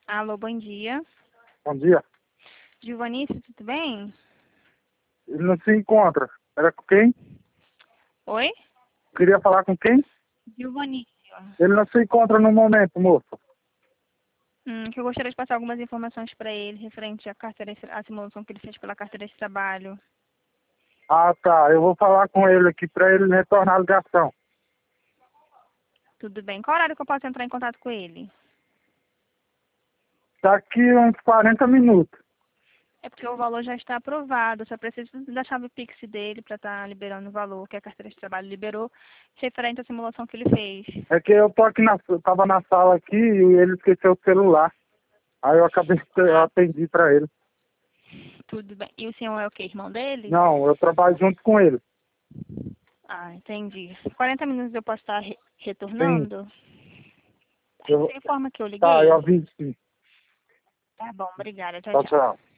Alô, bom dia. Bom dia. Giovanício, tudo bem? Ele não se encontra. Era com quem? Oi? Queria falar com quem? Giovanício. Ele não se encontra no momento, moço. Que eu gostaria de passar algumas informações para ele referente à carteira, à simulação que ele fez pela carteira de trabalho. Ah, tá. Eu vou falar com ele aqui para ele retornar a ligação. Tudo bem. Qual horário que eu posso entrar em contato com ele? Daqui uns 40 minutos. É porque o valor já está aprovado. Só preciso da chave Pix dele para estar liberando o valor que a carteira de trabalho liberou referente à simulação que ele fez. É que eu tô aqui tava na sala aqui e ele esqueceu o celular. Aí eu eu Ah, atendi para ele. tudo bem. E o senhor é o quê? Irmão dele? Não, eu trabalho junto com ele. Ah, entendi. 40 minutos eu posso estar Sim. retornando? Eu, Você informa que eu tá, eu liguei? aviso sim. Tá bom, obrigada. Tchau, Tchau, tchau. tchau.